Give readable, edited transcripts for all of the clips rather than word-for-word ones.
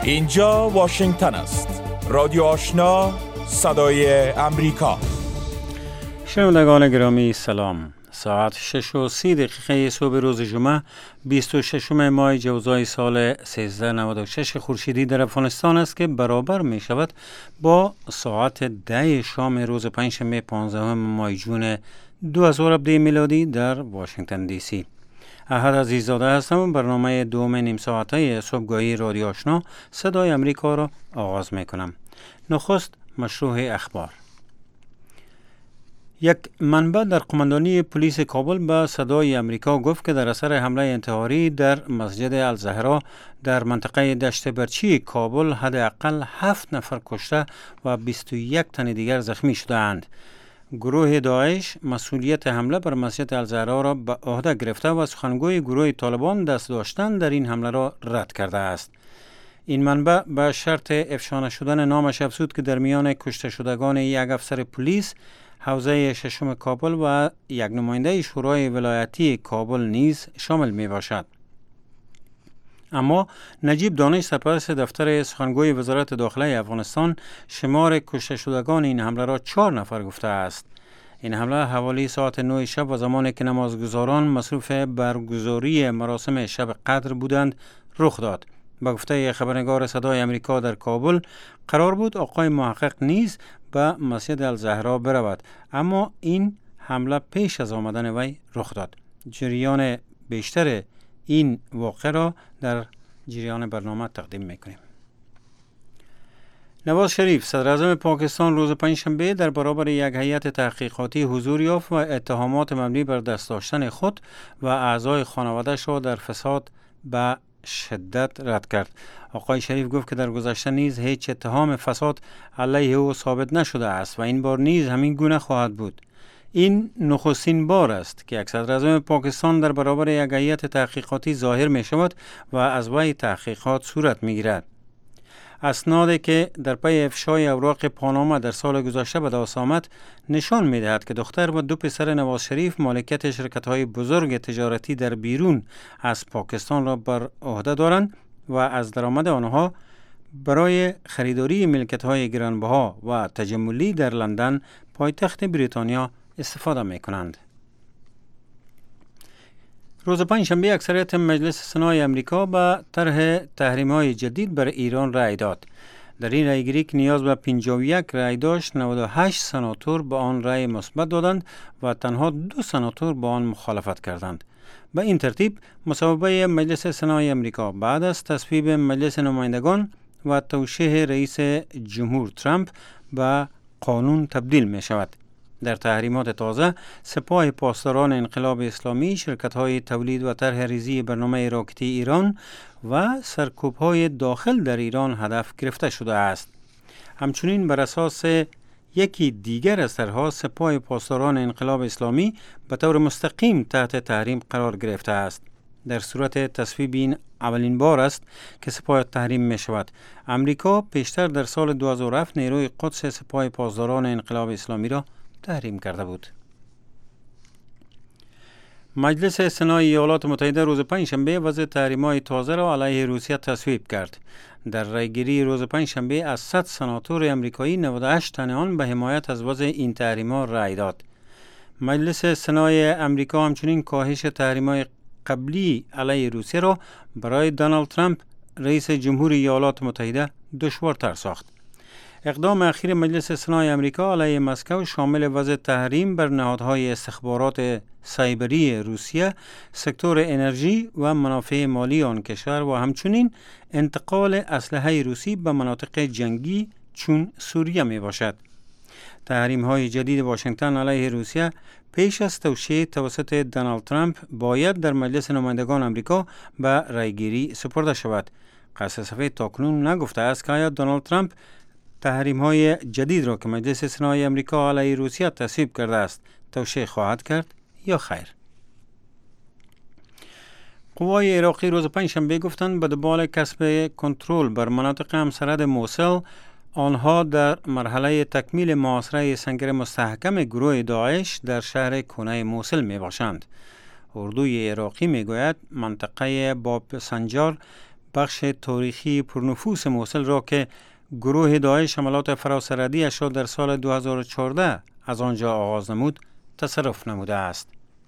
اینجا واشنگتن است. رادیو آشنا، صدای امریکا. شنوندگان گرامی سلام. ساعت 6:30 صبح روز جمعه 26 ماه جوزای سال 1396 خورشیدی در افغانستان است که برابر می شود با ساعت 10 شام روز پنجشنبه 15 ماه جون 2017 میلادی در واشنگتن دی سی. احد عزیزاده هستم. برنامه دوم نیم ساعته صبحگاهی رادیو آشنا صدای امریکا را آغاز می کنم. نخست مشروع اخبار. یک منبع در قماندانی پلیس کابل به صدای امریکا گفت که در اثر حمله انتحاری در مسجد الزهرا در منطقه دشت برچی کابل حداقل 7 نفر کشته و 21 تن دیگر زخمی شده اند. گروه داعش مسئولیت حمله بر مسجد الزهرا را به عهده گرفته و سخنگوی گروه طالبان دست داشتن در این حمله را رد کرده است. این منبع به شرط افشا نشدن نامش افزود که در میان کشته شدگان یک افسر پلیس حوزه ششم کابل و یک نماینده شورای ولایتی کابل نیز شامل می باشد. اما نجیب دانش سرپرست دفتر سخنگوی وزارت داخله افغانستان شمار کشته شدگان این حمله را 4 نفر گفته است. این حمله حوالی ساعت 9 شب و زمانی که نمازگزاران مصروف برگزاری مراسم شب قدر بودند رخ داد. با گفته خبرنگار صدای امریکا در کابل قرار بود آقای محقق نیز به مسجد الزهرا برود، اما این حمله پیش از آمدن وی رخ داد. جریان بیشتر این واقعه را در جریان برنامه تقدیم میکنیم. نواز شریف صدر اعظم پاکستان روز پنجشنبه در برابر یک هیئت تحقیقاتی حضور یافت و اتهامات مبنی بر دست داشتن خود و اعضای خانواده‌اش را در فساد به شدت رد کرد. آقای شریف گفت که در گذشته نیز هیچ اتهام فساد علیه او ثابت نشده است و این بار نیز همین گونه خواهد بود. این نخستین بار است که یک صدر اعظم پاکستان در برابر یک هیئت تحقیقاتی ظاهر می شود و از وی تحقیقات صورت می گیرد. اسنادی که در پی افشای اوراق پاناما در سال گذشته به دست آمد نشان می دهد که دختر و 2 پسر نواز شریف مالکیت شرکت‌های بزرگ تجارتی در بیرون از پاکستان را بر عهده دارند و از درآمد آنها برای خریداری ملکیت‌های گرانبها و تجملی در لندن پایتخت بریتانیا استفاده می کنند. روز پنجشنبه اکثریت مجلس سنای امریکا به طرح تحریم‌های جدید بر ایران رأی داد. در این رأیگیری که نیاز به 51 رأی داشت، 98 سناتور به آن رأی مثبت دادند و تنها 2 سناتور با آن مخالفت کردند. به این ترتیب مصوبه مجلس سنای امریکا بعد از تصویب مجلس نمایندگان و توشیح رئیس جمهور ترامپ به قانون تبدیل می شود. در تحریمات تازه سپاه پاسداران انقلاب اسلامی، شرکت‌های تولید و طرح ریزی برنامه راکتی ایران و سرکوب‌های داخل در ایران هدف گرفته شده است. همچنین بر اساس یکی دیگر از طرح‌ها سپاه پاسداران انقلاب اسلامی به طور مستقیم تحت تحریم قرار گرفته است. در صورت تصویب این اولین بار است که سپاه تحریم می شود. امریکا پیشتر در سال 2007 نیروی قدس سپاه پاسداران انقلاب اسلامی را تحریم کرده بود. مجلس سنای ایالات متحده روز پنجشنبه وضع تحریم‌های تازه را علیه روسیه تصویب کرد. در رأیگیری روز پنجشنبه از 100 سناتور امریکایی 98 تن آن به حمایت از وضع این تحریم‌ها رأی داد. مجلس سنای امریکا همچنین کاهش تحریم‌های قبلی علیه روسیه را برای دونالد ترامپ رئیس جمهوری ایالات متحده دشوارتر ساخت. اقدام اخیر مجلس سنای امریکا علیه مسکو شامل وضع تحریم بر نهادهای استخبارات سایبری روسیه، سکتور انرژی و منافع مالی آن کشور و همچنین انتقال اسلحه روسی به مناطق جنگی چون سوریه می باشد. تحریم های جدید واشنگتن علیه روسیه پیش از توشیح توسط دونالد ترامپ باید در مجلس نمایندگان امریکا به رأیگیری سپرده شود. قصر سفید تاکنون نگفته است که آیا دونالد ترامپ تحریم‌های جدید را که مجلس سنای امریکا علیه روسیه تصویب کرده است توشیح خواهد کرد یا خیر. قوای عراقی روز پنجشنبه گفتند به دنبال کسب کنترل بر مناطق همسرد موصل آنها در مرحله تکمیل محاصره سنگر مستحکم گروه داعش در شهر کنه موصل می باشند. اردوی عراقی می گوید منطقه باب سنجار بخش تاریخی پرنفوس موصل را که گروه داعش حملات فراسرحدی‌اش را در سال 2014 از آنجا آغاز نمود تصرف نموده است.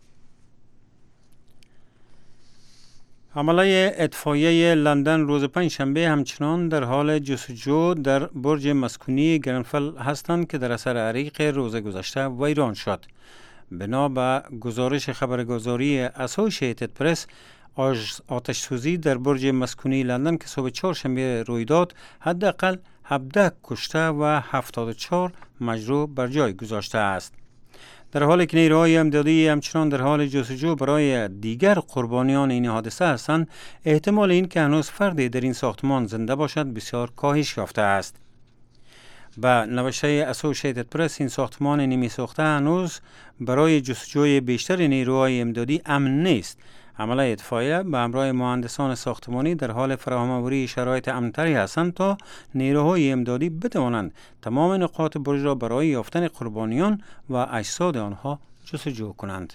عمله اطفائیه لندن روز پنجشنبه همچنان در حال جستجو در برج مسکونی گرنفل هستند که در اثر حریق روز گذشته ویران شد. بنا به گزارش خبرگزاری اسوسییتد پرس، آتش سوزی در برج مسکونی لندن که صبح چهارشنبه روی داد حداقل 17 کشته و 74 مجروح بر جای گذاشته است. در حالی که نیروهای امدادی همچنان در حال جستجو برای دیگر قربانیان این حادثه هستند، احتمال این که هنوز فردی در این ساختمان زنده باشد بسیار کاهش یافته است. با نوشته اسوسییتد پرس، این ساختمان نیمه ساخته هنوز برای جستجوی بیشتر نیروهای امدادی امن نیست. عمله اطفائیه به همراه مهندسان ساختمانی در حال فراهم‌آوری شرایط امن‌تری هستند تا نیروهای امدادی بتوانند تمام نقاط برج را برای یافتن قربانیان و اجساد آنها جستجو کنند.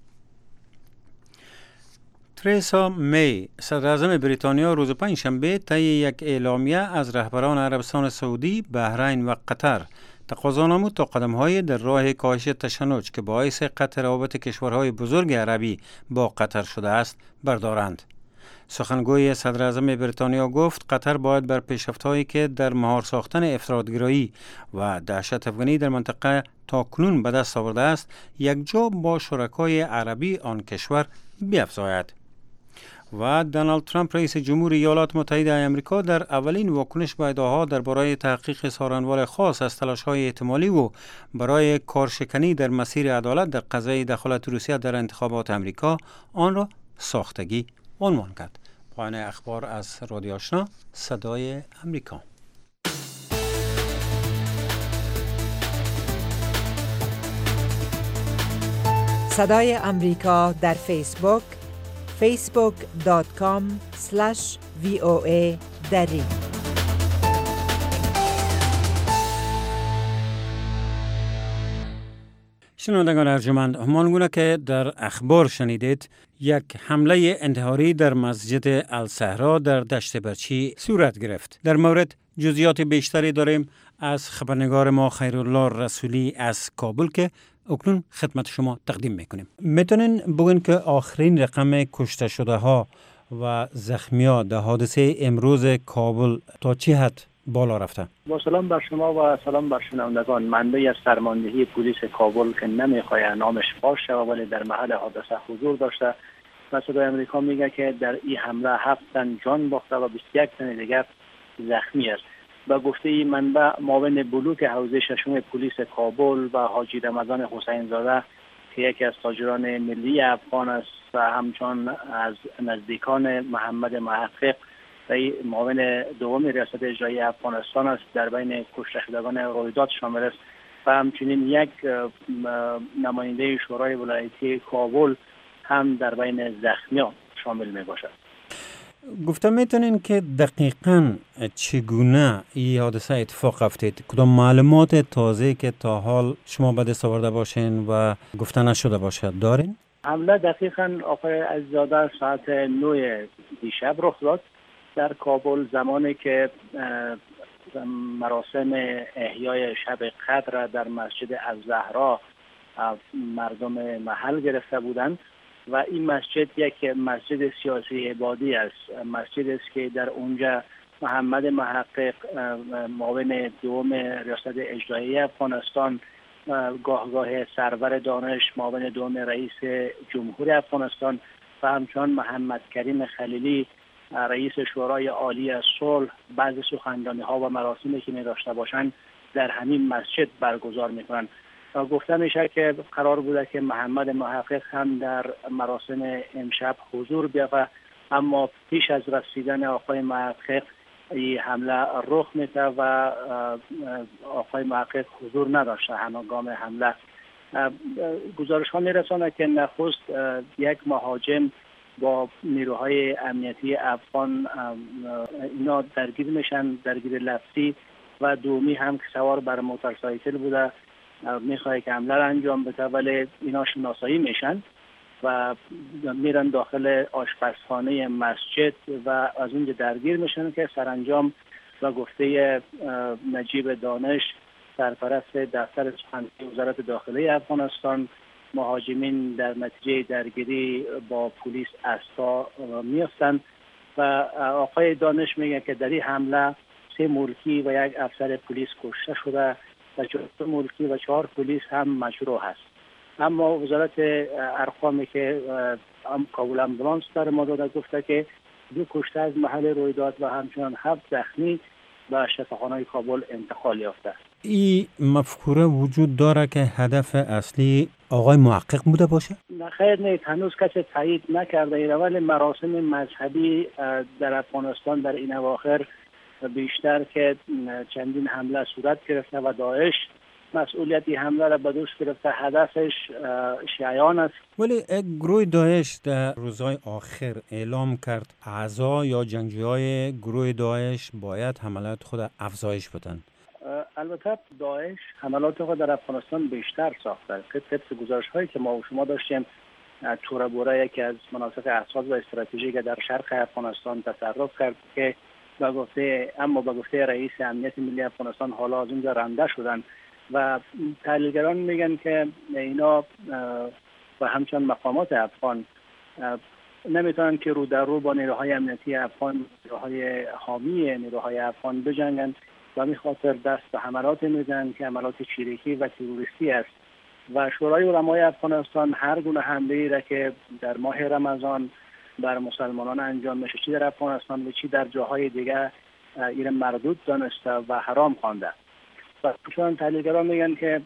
تریسا می، صدراعظم بریتانیا، روز پنجشنبه طی یک اعلامیه از رهبران عربستان سعودی، بحرین و قطر تقاضا نمود تا قدم‌های در راه کاهش تشنج که باعث قطع روابط کشورهای بزرگ عربی با قطر شده است بردارند. سخنگوی صدراعظم بریتانیا گفت قطر باید بر پیشرفت‌هایی که در مهار ساختن افراط‌گرایی و دهشت افغانی در منطقه تاکنون به دست آورده است، یکجا با شرکای عربی آن کشور بیفزاید. و دونالد ترامپ رئیس جمهور ایالات متحده آمریکا در اولین واکنش به ادعاها درباره تحقیق سارنوال خاص از تلاش‌های احتمالی و برای کارشکنی در مسیر عدالت در قضیه دخالت روسیه در انتخابات آمریکا آن را ساختگی عنوان کرد. پایان اخبار از رادیو آشنا صدای آمریکا. صدای آمریکا در فیسبوک facebook.com/VOA دری. شنوندگان ارجمند، همانگونه که در اخبار شنیدید، یک حمله انتحاری در مسجد الصحرا در دشت برچی صورت گرفت. در مورد جزئیات بیشتری داریم از خبرنگار ما خیرالله رسولی از کابل که اکنون خدمت شما تقدیم میکنیم. میتونین بگین که آخرین رقم کشته شده ها و زخمی ها در حادثه امروز کابل تا چه حد بالا رفته؟ با سلام بر شما و سلام بر شنوندگان. منبعی از فرماندهی پلیس کابل که نمیخواد نامش فاش شود ولی در محل حادثه حضور داشته و صدای آمریکا میگه که در این حمله 7 تن جان باخته و 21 تن دیگر زخمی است. با گفته منبع معاون بلوک حوزه ششم پلیس کابل و حاجی رمضان حسین زاده که یکی از تاجران ملی افغان است و همچنان از نزدیکان محمد محقق و معاون دوم ریاست اجرایی افغانستان است، در بین کشته شدگان رویداد شامل است و همچنین یک نماینده شورای ولایتی کابل هم در بین زخمیان شامل می باشد. گفته میتونین که دقیقاً چگونه این حادثه اتفاق افتید؟ کدام معلومات تازه که تا حال شما به دست آورده باشین و گفته نشده باشد دارین؟ حمله دقیقاً آقای عزیزاده ساعت 9 دیشب رخ داد در کابل، زمانی که مراسم احیای شب قدر در مسجد الزهرا مردم محل گرفته بودند و این مسجد یک مسجد سیاسی عبادی است. مسجد است که در اونجا محمد محقق معاون دوم ریاست اجرایی افغانستان، گاه سرور دانش معاون دوم رئیس جمهور افغانستان و همچنان محمد کریم خلیلی رئیس شورای عالی صلح بعضی سخنرانی ها و مراسمی که می داشته باشند در همین مسجد برگزار میکنند. گفته میشه که قرار بوده که محمد محقق هم در مراسم امشب حضور بیاورد، اما پیش از رسیدن آقای محقق این حمله رخ میده و آقای محقق حضور نداشته. هنگام حمله گزارش ها میرسانه که نخست یک مهاجم با نیروهای امنیتی افغان اینا درگیر میشن، درگیر لفظی، و دومی هم که سوار بر موتورسایکل بوده میخواد که حمله را انجام بده ولی اینا شناسایی میشن و میرن داخل آشپزخانه مسجد و از اونجا درگیر میشن که سرانجام و گفته نجیب دانش سرپرست دفتر سخنگوی وزارت داخله افغانستان، مهاجمین در نتیجه درگیری با پلیس استا میافتند و آقای دانش میگه که در این حمله 3 ملکی و 1 افسر پلیس کشته شده و 4 ملکی و 4 پلیس هم مجروح است. اما وزارت ارقامی که کابل امبولانس در ما داده گفته که 2 کشته از محل رویداد و همچنان 7 زخمی به شفاخانه کابل انتقال یافته. این مفکوره وجود داره که هدف اصلی آقای محقق بوده باشه؟ خیر نیست، هنوز کسی تایید نکرده ایره، ولی مراسم مذهبی در افغانستان در این اواخر بیشتر که چندین حمله صورت گرفته و داعش مسئولیتی حمله را به دوش گرفته، هدفش شیعیان است. ولی گروه داعش در روزهای آخر اعلام کرد اعضا یا جنگجوهای گروه داعش باید حملات خود افزایش بدن. البته داعش حملات خود در افغانستان بیشتر ساخته. طبق گزارش‌هایی که ما و شما داشتیم، توره بوره یکی از مناطق حساس و استراتژیک در شرق افغانستان تصرف کرد که به گفته رئیس امنیت ملی افغانستان حالا از اونجا رانده شدن و تحلیلگران میگن که اینا و همچنان مقامات افغان نمیتونن که رو در رو با نیروهای امنیتی افغان، نیروهای حامی نیروهای افغان بجنگن و می خاطر دست به حملات میزنن که حملات چریکی و تروریستی است و شورای علمای افغانستان هر گونه حمله‌ای را که در ماه رمضان بر مسلمانان انجام میشه، چی در افغانستان و چی در جاهای دیگه، این مردود دانسته و حرام خوانده. و چون تحلیلگران میگن که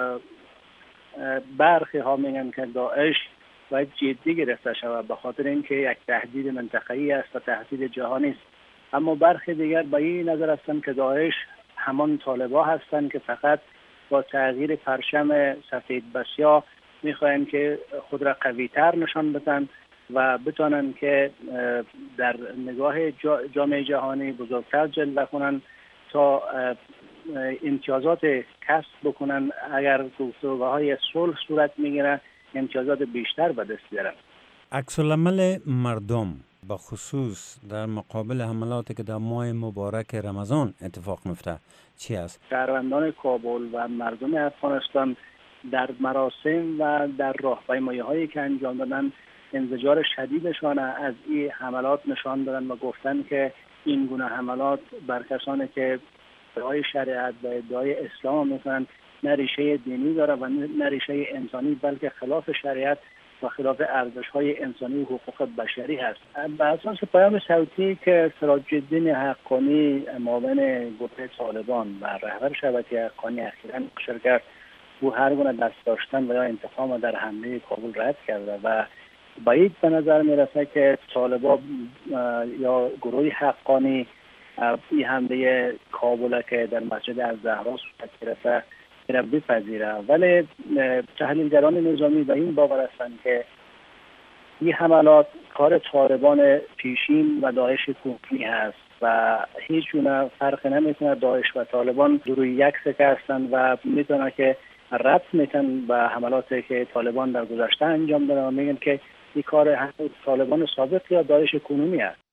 برخی ها میگن که داعش باید جدی گرفته شود به خاطر اینکه یک تهدید منطقه‌ای است و تهدید جهانی است. اما برخی دیگر به این نظر هستند که داعش همان طالبا هستند که فقط با تغییر پرچم سفید بسیار میخواین که خود را قوی‌تر نشان بدن و بتونن که در نگاه جامعه جهانی بزرگتر جلوه کنن تا امتیازات کسب بکنن. اگر گفتگوهای صلح صورت میگیره امتیازات بیشتر به دست بیارن. عکس‌العمل مردم به خصوص در مقابل حملاتی که در ماه مبارک رمضان اتفاق میفته چی است؟ شهروندان کابل و مردم افغانستان در مراسم و در راهپیمایی‌هایی که انجام دادن انزجار شدیدشان از این حملات نشان دادن و گفتن که این گونه حملات بر کسانی که ادعای شریعت و ادعای اسلام میکنن نه ریشه دینی داره و نه ریشه انسانی، بلکه خلاف شریعت و خلاف ارزش‌های انسانی و حقوق بشری هست. بر اساس پیام صوتی که سراج الدین حقانی معاون گروه طالبان و رهبر شبکه حقانی اخیراً نشر کرد، او هر گونه دست داشتن و یا انتقام در حمله کابل رد کرده و باید به نظر میرسه که طالبان یا گروه حقانی این حمله کابل که در مسجد الزهرا صورت گرفته را بپذیره. ولی تحلیلگران نظامی به این باور هستند که این حملات کار طالبان پیشین و داعش کوفی هست و هیچ گونه فرق نمیکنه. داعش و طالبان روی یک سکه هستند و میتونه که رد میتن به حملاتی که طالبان در گذشته انجام دادن و میگن که این کار طالبان سابق یا داعش کنونی است.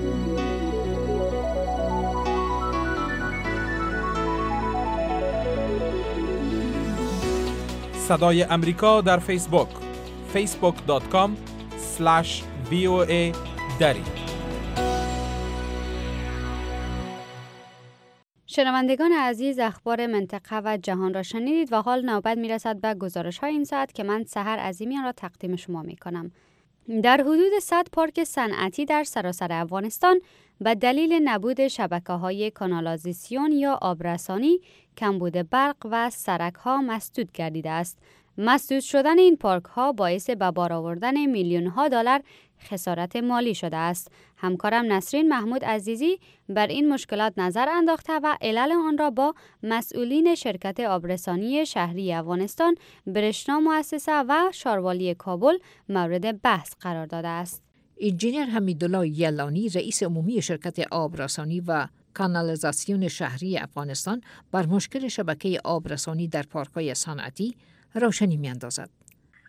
صدای امریکا در فیسبوک facebook.com/VOA دری. شنوندگان عزیز، اخبار منطقه و جهان را شنیدید و حال نوبت میرسد به گزارش های این ساعت که من سحر عظیمیان را تقدیم شما می کنم. در حدود 100 پارک صنعتی در سراسر افغانستان به دلیل نبود شبکه‌های کانالازیسیون یا آبرسانی، کمبود برق و سرک‌ها مسدود گردیده است. مسدود شدن این پارک‌ها باعث به بار آوردن میلیون‌ها دلار خسارت مالی شده است. همکارم نسرین محمود عزیزی بر این مشکلات نظر انداخته و علل آن را با مسئولین شرکت آبرسانی شهری افغانستان، برشنا مؤسسه و شاروالی کابل مورد بحث قرار داده است. انجینیر حمیدالله یلانی، رئیس عمومی شرکت آبرسانی و کانالیزاسیون شهری افغانستان، بر مشکل شبکه آبرسانی در پارک‌های صنعتی روشنی می‌اندازد.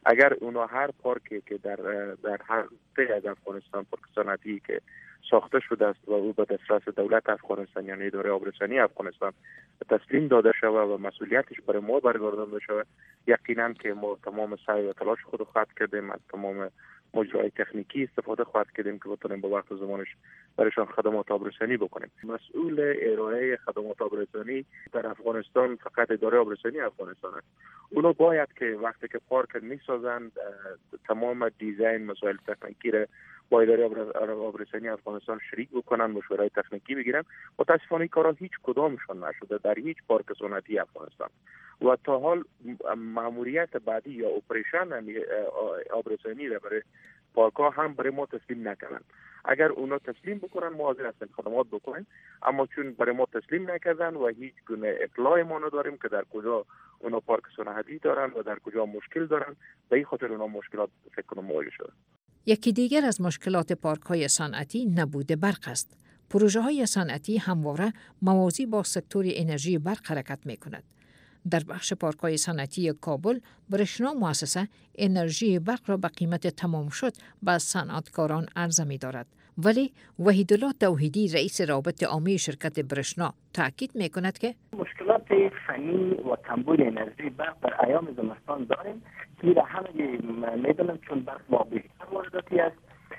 اگر اونا هر پارکی که در هر منطقه از افغانستان، پارک صنعتی که ساخته شده است و او به دسترس دولت افغانستان یعنی اداره آبرسانی افغانستان تسلیم داده شود و مسئولیتش برای ما برگردانده شود، یقینا که ما تمام سعی و تلاش خود خواهد کردیم، از تمام مجرای تکنیکی استفاده خواهد کردیم که بتونیم با وقت و زمانش برایشان خدمات آبرسانی بکنیم. مسئول ارائه خدمات آبرسانی در افغانستان فقط اداره آبرسانی افغانستان است. اونا باید که وقتی که پارک میسازند تمام دیزاین مسائل تکنیکی را با اداره آبرسانی افغانستان شریک بکنن، مشورای تکنیکی بگیرن. متاسفانه کارا هیچ کدامشان نشده در هیچ پارک صنعتی افغانستان و تا حال ماموریت بعدی یا اپریشن آبرسانی را برای پارک ها هم برای ما تسلیم نکردن. اگر اونا تسلیم بکنن ما حاضر هستیم خدمات بکنیم، اما چون برای ما تسلیم نکردن و هیچ گونه اطلاع ما نداریم که در کجا اونا پارک صنعتی دارن و در کجا مشکل دارن، به این خاطر اونا مشکلات فکر کنم مواجه شده. یکی دیگر از مشکلات پارک‌های صنعتی نبود برق است. پروژه‌های صنعتی همواره موازی با سکتور انرژی برق حرکت می‌کند. در بخش پارک‌های صنعتی کابل، برشنا مؤسسه انرژی برق را به قیمت تمام شد به صنعتکاران عرضه می‌دارد. ولی وحیدالله توحیدی رئیس رابطه عامه شرکت برشنا تاکید می‌کند که مشکلات فنی و کمبود انرژی برق در ایام زمستان داریم که همه می‌دونم چون برق با بیشتر وارداتی است،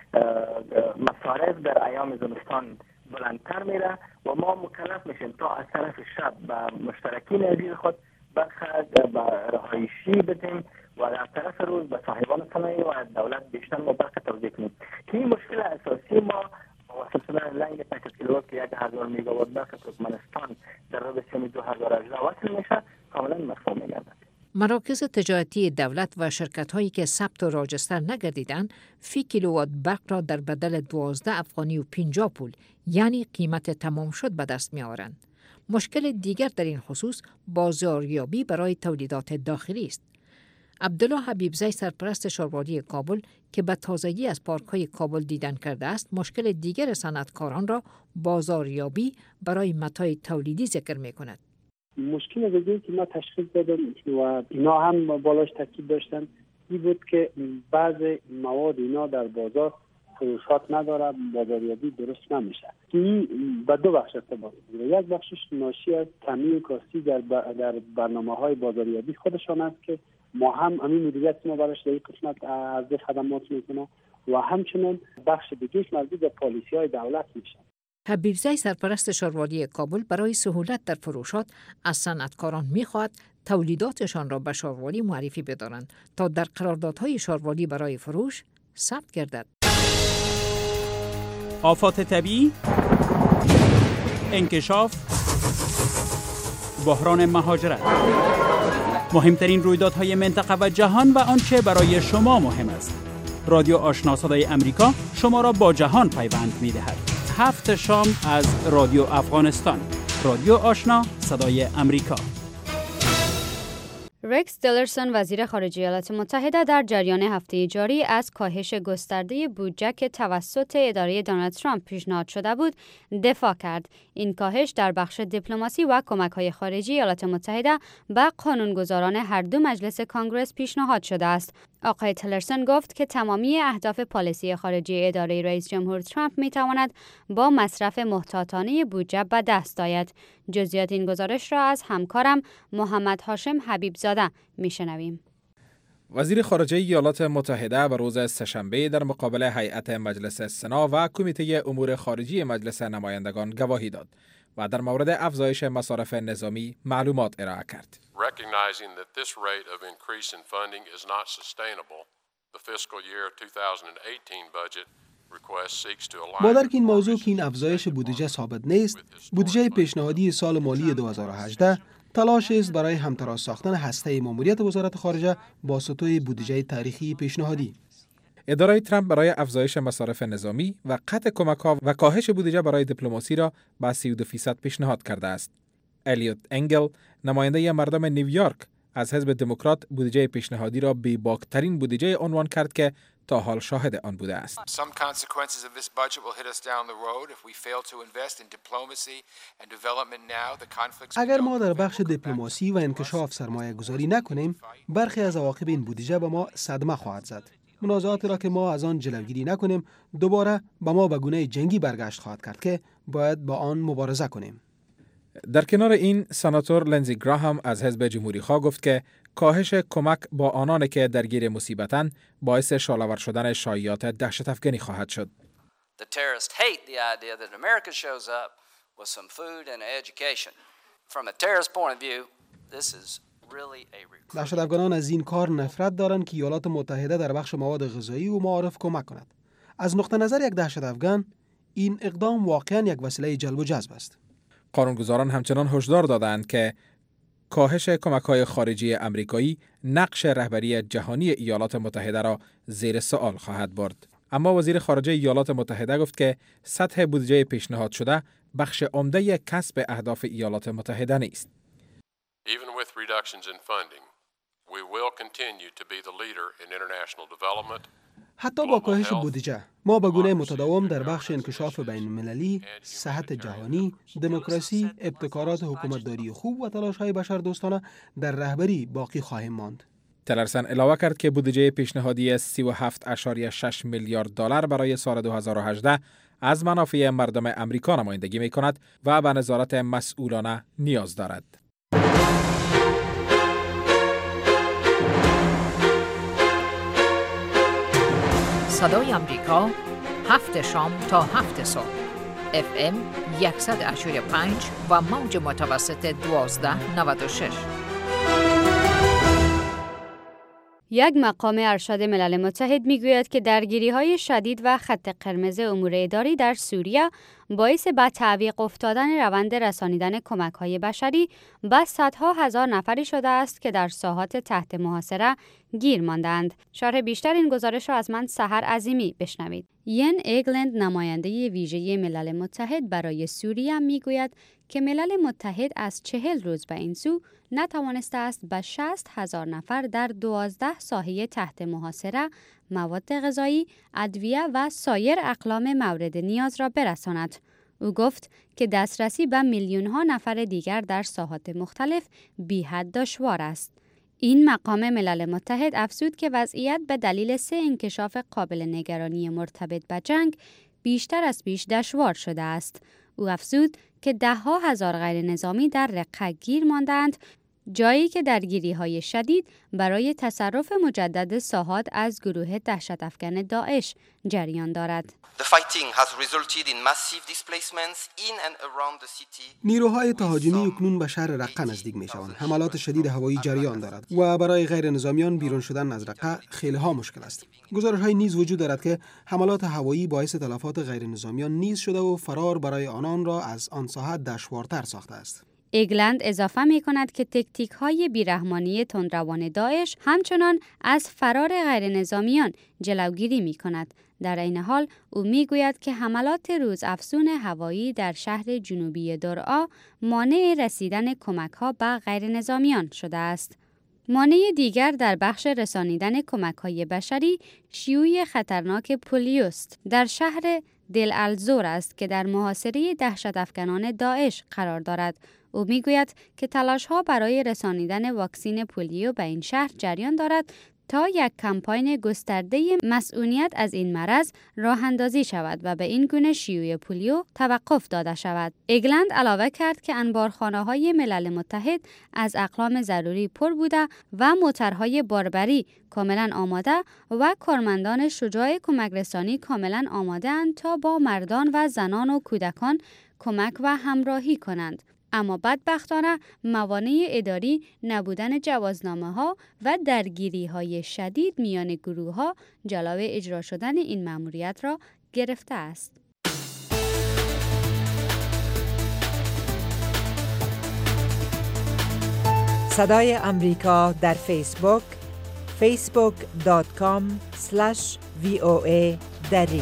مصارف در ایام زمستان بلندتر میره و ما مکلف میشیم تا از طرف شب به مشترکین عزیز خود برخورد به رهایشی بدیم و از طرف روز به صاحبان صنایع و دولت بیشتر ما برق توزیع کنیم که این مشکل اساسی ما واسه لنگ 5 کیلووات که 1000 مگاوات برق ترکمنستان در روز 2018 وصل میشه کاملا مفهوم میگردد. مراکز تجارتی دولت و شرکت‌هایی که ثبت و راجستر نگردیدند فی کیلووات برق را در بدل 12 افغانی و 50 پول یعنی قیمت تمام شد به دست می‌آورند. مشکل دیگر در این خصوص بازاریابی برای تولیدات داخلی است. عبدالله حبیبزی سرپرست شارواری کابل که به تازگی از پارک‌های کابل دیدن کرده است، مشکل دیگر صنعتکاران را بازاریابی برای متاع تولیدی ذکر می‌کند. مشکل دیگه که ما تشخیص دادیم و اینا هم بالاش تاکید داشتن این بود که بعض مواد اینا در بازار فروشات نداره، بازاریابی درست نمیشه. این به دو بخش ارتباط داره. یک بخشش ناشی از کمی و کاستی در برنامه‌های بازاریابی خودشان است که ما هم همین مدیریت ما براش در این قسمت از خدمات میکنه و همچنین بخش دیگهش مربوط به پالیسی‌های دولت میشه. حبیبزی سرپرست شارواری کابل برای سهولت در فروشات از صنعتکاران می‌خواهد تولیداتشان را به شارواری معرفی بدارند تا در قراردادهای شارواری برای فروش ثبت گردد. آفات طبیعی، انکشاف، بحران مهاجرت، مهمترین رویدادهای منطقه و جهان و آنچه برای شما مهم است. رادیو آشنا صدای امریکا شما را با جهان پیوند می‌دهد. 7 شام از رادیو افغانستان، رادیو آشنا صدای امریکا. رکس تیلرسون وزیر خارجه ایالات متحده در جریان هفته جاری از کاهش گسترده بودجه که توسط اداره دونالد ترامپ پیشنهاد شده بود دفاع کرد. این کاهش در بخش دیپلماسی و کمک‌های خارجی ایالات متحده به قانونگذاران هر دو مجلس کانگرس پیشنهاد شده است. آقای تیلرسون گفت که تمامی اهداف پالیسی خارجی اداره رئیس جمهور ترامپ می‌تواند با مصرف محتاطانه بودجه به دست آید. جزئیات این گزارش را از همکارم محمد هاشم حبیبزاده میشنویم. وزیر خارجه ایالات متحده به روز سه‌شنبه در مقابل هیئت مجلس سنا و کمیته امور خارجی مجلس نمایندگان گواهی داد و در مورد افزایش مصارف نظامی معلومات ارائه کرد. Recognizing that this rate of increase in funding is not sustainable, the fiscal year 2018 budget با درک این موضوع که این افزایش بودجه ثابت نیست، بودجه پیشنهادی سال مالی 2018 تلاش است برای همتراز ساختن هسته ماموریت وزارت خارجه با سطوح بودجه تاریخی پیشنهادی. اداره ترامپ برای افزایش مصارف نظامی و قطع کمک‌ها و کاهش بودجه برای دیپلماسی را با 32% پیشنهاد کرده است. الیوت انگل، نماینده مردم نیویورک از حزب دموکرات، بودجه پیشنهادی را بی‌باک‌ترین بودجه عنوان کرد که تا حال شاهد آن بوده است. اگر ما در بخش دیپلماسی و انکشاف سرمایه گذاری نکنیم، برخی از عواقب این بودجه به ما صدمه خواهد زد. منازعاتی را که ما از آن جلوگیری نکنیم، دوباره به ما به گونه جنگی برگشت خواهد کرد که باید با آن مبارزه کنیم. در کنار این، سناتور لنزی گراهام از حزب جمهوری خواه گفت که کاهش کمک با آنانی که درگیر مصیبتند باعث شعله‌ور شدن شایعات دهشت افکنی خواهد شد. دهشت افغانان از این کار نفرت دارند که ایالات متحده در بخش مواد غذایی و معارف کمک کند. از نقطه نظر یک دهشت افغان، این اقدام واقعاً یک وسیله جلب و جذب است. قانونگذاران همچنان هشدار دادند که کاهش کمک‌های خارجی آمریکایی نقش رهبری جهانی ایالات متحده را زیر سوال خواهد برد. اما وزیر خارجه ایالات متحده گفت که سطح بودجه پیشنهاد شده بخش عمده کسب اهداف ایالات متحده نیست. Even with reductions in funding, we will continue to be the leader in international development. حتی با کاهش بودجه، ما به گونه متداوم در بخش انکشاف بین‌المللی، صحت جهانی، دموکراسی، ابتکارات حکومتداری خوب و تلاش‌های بشردوستانه در رهبری باقی خواهیم ماند. تلرسن علاوه کرد که بودجه پیشنهادی 37.6 میلیارد دلار برای سال 2018 از منافع مردم امریکا نمایندگی می‌کند و به نظارت مسئولانه نیاز دارد. صدای آمریکا 7 شام تا 7 صبح FM 100.5 و موج متوسط 1296. یک مقام ارشد ملل متحد میگوید که درگیری‌های شدید و خط قرمز امور اداری در سوریه باعث به تعویق افتادن روند رسانیدن کمک‌های بشری به صدها هزار نفری شده است که در ساحات تحت محاصره گیر ماندند. شرح بیشتر این گزارش را از من سحر عظیمی بشنوید. ین اگلند، نماینده ویژه ملل متحد برای سوریه، میگوید که ملل متحد از 40 روز به این سو نتوانسته است به 60,000 نفر در 12 ساحه تحت محاصره مواد غذایی، ادویه و سایر اقلام مورد نیاز را برساند. او گفت که دسترسی به میلیون‌ها نفر دیگر در ساحات مختلف بی‌حد دشوار است. این مقام ملل متحد افزود که وضعیت به دلیل 3 انکشاف قابل نگرانی مرتبط به جنگ بیشتر از پیش دشوار شده است. او افزود که 10,000 غیر نظامی در رقه گیر ماندند، جایی که درگیری‌های شدید برای تصرف مجدد ساحات از گروه دهشت افکن داعش جریان دارد. نیروهای تهاجمی اکنون به شهر رقه نزدیک می‌شوند. حملات شدید هوایی جریان دارد و برای غیر نظامیان بیرون شدن از رقه خیلی ها مشکل است. گزارش‌های نیز وجود دارد که حملات هوایی باعث تلفات غیر نظامیان نیز شده و فرار برای آنان را از آن ساحت دشوارتر ساخته است. اگلند اضافه می کند که تکتیک‌های بیرحمانی تندروان داعش همچنان از فرار غیر نظامیان جلوگیری می کند. در این حال او می گوید که حملات روزافزون هوایی در شهر جنوبی درعا مانع رسیدن کمک‌ها به غیر نظامیان شده است. مانع دیگر در بخش رسانیدن کمک‌های بشری شیوع خطرناک پولیوست در شهر دل الزور است که در محاصره دهشت افکنان داعش قرار دارد. او میگوید که تلاش‌ها برای رسانیدن واکسن پولیو به این شهر جریان دارد تا یک کمپاین گسترده مسئولیت از این مرض راه اندازی شود و به این گونه شیوع پولیو توقف داده شود. اگلند علاوه کرد که انبارخانه‌های ملل متحد از اقلام ضروری پر بوده و موترهای باربری کاملا آماده و کارمندان شجاع کمک رسانی کاملا آماده اند تا با مردان و زنان و کودکان کمک و همراهی کنند. اما بدبختانه موانع اداری، نبودن جوازنامه‌ها و درگیری‌های شدید میان گروه‌ها جلوی اجرا شدن این مأموریت را گرفته است. صدای آمریکا در فیسبوک facebook.com/VOA دری.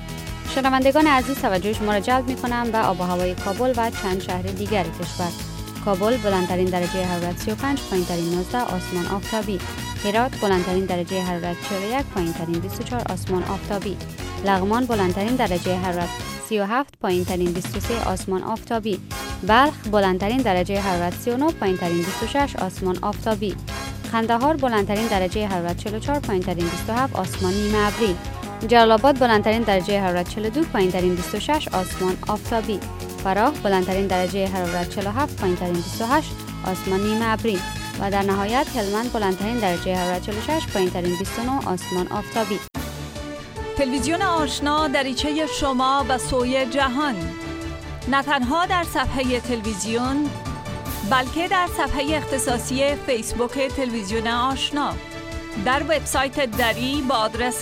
شنوندگان عزیز، توجه شما را جلب می‌کنم به آب و هوای کابل و چند شهر دیگر کشور. کابل بلندترین درجه حرارت 35، پایینترین 19 آسمان آفتابی. هرات بلندترین درجه حرارت 41، پایینترین 24 آسمان آفتابی. لغمان بلندترین درجه حرارت 37، پایینترین 23 آسمان آفتابی. بلخ بلندترین درجه حرارت 39، پایینترین 26 آسمان آفتابی. قندهار بلندترین درجه حرارت 44، پایینترین 27 آسمان نیمه ابری. جلال آباد بلندترین درجه حرارت 42، پایینترین 26 آسمان آفتابی. فراه بلندترین درجه حرارت 47، پایینترین 28 آسمان نیمه ابری. و در نهایت هلمند بلندترین درجه حرارت 46، پایینترین 29 آسمان آفتابی. تلویزیون آشنا دریچه شما به سوی جهان، نه تنها در صفحه تلویزیون بلکه در صفحه اختصاصی فیسبوک تلویزیون آشنا، در وبسایت دری با آدرس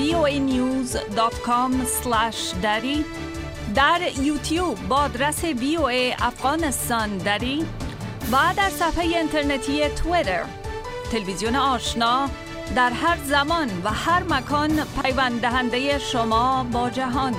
voanews.com/dari، در یوتیوب با آدرس VOA افغانستان دری و در صفحه اینترنتی توییتر. تلویزیون آشنا در هر زمان و هر مکان پیوند دهنده شما با جهان.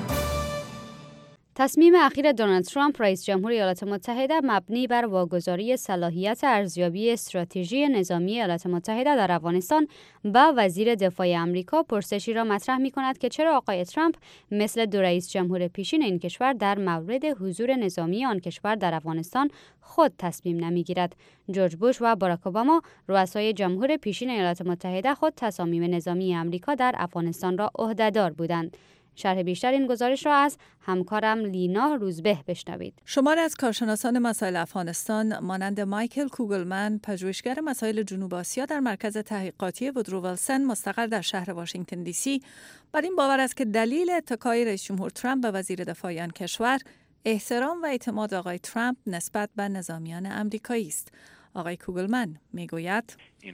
تصمیم اخیر دونالد ترامپ رئیس جمهور ایالات متحده مبنی بر واگذاری صلاحیت ارزیابی استراتژی نظامی ایالات متحده در افغانستان به وزیر دفاع آمریکا پرسشی را مطرح می‌کند که چرا آقای ترامپ مثل دو رئیس جمهور پیشین این کشور در مورد حضور نظامی آن کشور در افغانستان خود تصمیم نمی‌گیرد. جورج بوش و باراک اوباما رؤسای جمهور پیشین ایالات متحده خود تصامیم نظامی آمریکا در افغانستان را عهده‌دار بودند. شرح بیشتر این گزارش را از همکارم لینا روزبه بشنوید. شماری از کارشناسان مسائل افغانستان مانند مایکل کوگلمن، پژوهشگر مسائل جنوب آسیا در مرکز تحقیقاتی وودرو ویلسون مستقر در شهر واشنگتن دی سی، بر این باور است که دلیل اتکای رئیس جمهور ترامپ به وزیر دفاع آن کشور احترام و اعتماد آقای ترامپ نسبت به نظامیان آمریکایی است. آقای کوگلمن میگوید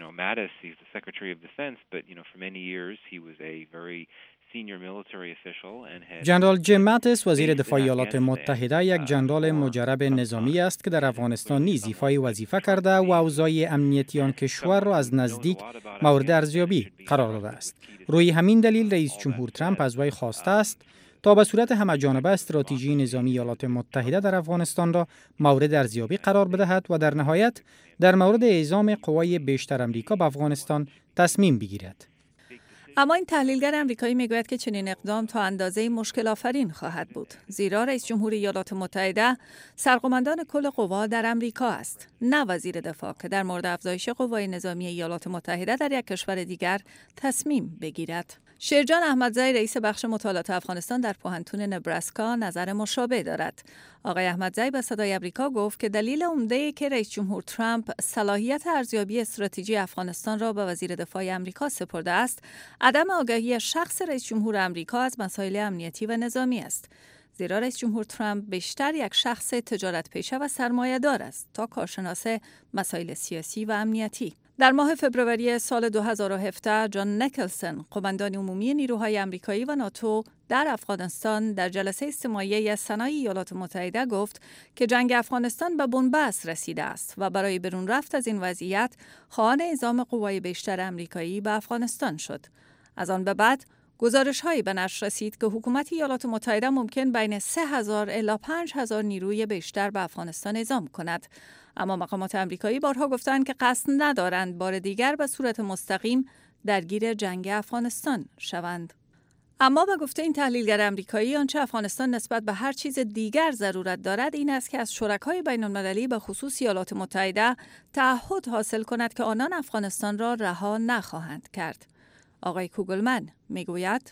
جنرال جیم ماتیس وزیر دفاع ایالات متحده یک جنرال مجرب نظامی است که در افغانستان نیز ایفای وظیفه کرده و اوضاع امنیتی آن کشور را از نزدیک مورد ارزیابی قرار داده است. روی همین دلیل رئیس جمهور ترامپ از وی خواسته است تا به صورت همه‌جانبه استراتژی نظامی ایالات متحده در افغانستان را مورد ارزیابی قرار بدهد و در نهایت در مورد اعزام قوای بیشتر آمریکا به افغانستان تصمیم بگیرد. اما این تحلیلگر آمریکایی میگوید که چنین اقدام تا اندازه مشکل آفرین خواهد بود، زیرا رئیس جمهور ایالات متحده سرقمندان کل قوا در آمریکا است، نه وزیر دفاع که در مورد افزایش قوای نظامی ایالات متحده در یک کشور دیگر تصمیم بگیرد. شیرجان احمدزی رئیس بخش مطالعات افغانستان در پوهنتون نبراسکا نظر مشابه دارد. آقای احمدزی به صدای آمریکا گفت که دلیل عمده‌ای که رئیس جمهور ترامپ صلاحیت ارزیابی استراتژی افغانستان را به وزیر دفاع آمریکا سپرده است، عدم آگاهی شخص رئیس جمهور آمریکا از مسائل امنیتی و نظامی است. زیرا رئیس جمهور ترامپ بیشتر یک شخص تجارت پیشه و سرمایه‌دار است تا کارشناس مسائل سیاسی و امنیتی. در ماه فوریه سال 2017 جان نیکلسون، قماندان عمومی نیروهای آمریکایی و ناتو در افغانستان، در جلسه استماعیه سنای ایالات متحده گفت که جنگ افغانستان به بنبست رسیده است و برای برون رفت از این وضعیت خواهان اعزام قوای بیشتر آمریکایی به افغانستان شد. از آن به بعد گزارش‌هایی به نشر رسید که حکومت ایالات متحده ممکن بین 3000 الی 5000 نیروی بیشتر به افغانستان اعزام کند. اما مقامات آمریکایی بارها گفتند که قصد ندارند بار دیگر به صورت مستقیم درگیر جنگ افغانستان شوند. اما به گفته این تحلیلگر آمریکایی، آنچه افغانستان نسبت به هر چیز دیگر ضرورت دارد این است که از شرکای بین‌المللی به خصوص ایالات متحده تعهد حاصل کند که آنان افغانستان را رها نخواهند کرد. آقای کوگلمن میگوید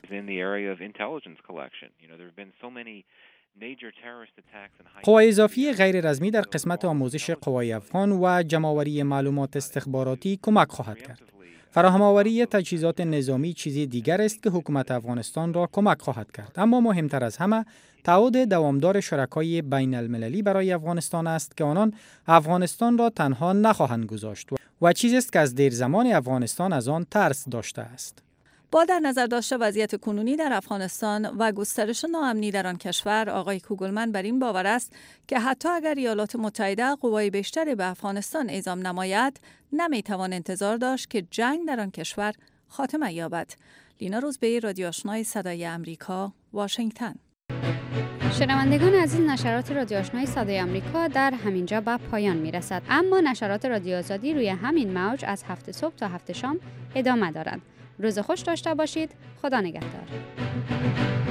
قوای اضافی غیر رسمی در قسمت آموزش قوای افغان و جمع‌آوری معلومات استخباراتی کمک خواهد کرد. فراهم‌آوری تجهیزات نظامی چیزی دیگر است که حکومت افغانستان را کمک خواهد کرد، اما مهمتر از همه تعهد دوامدار شرکای بین المللی برای افغانستان است که آنان افغانستان را تنها نخواهند گذاشت و چیزی است که از دیر زمان افغانستان از آن ترس داشته است. با در نظر داشته وضعیت کنونی در افغانستان و گسترش ناامنی در آن کشور، آقای کوگلمن بر این باور است که حتی اگر ایالات متحده قوای بیشتری به افغانستان اعزام نماید، نمیتوان انتظار داشت که جنگ در آن کشور خاتمه یابد. لینا روزبه، رادیو آشنای صدای آمریکا، واشنگتن. شنوندگان عزیز، نشرات رادیو آشنای صدای آمریکا در همینجا به پایان میرسد، اما نشرات رادیو آزادی روی همین موج از 7 صبح تا 7 شام ادامه دارد. روز خوش داشته باشید. خدا نگهدار.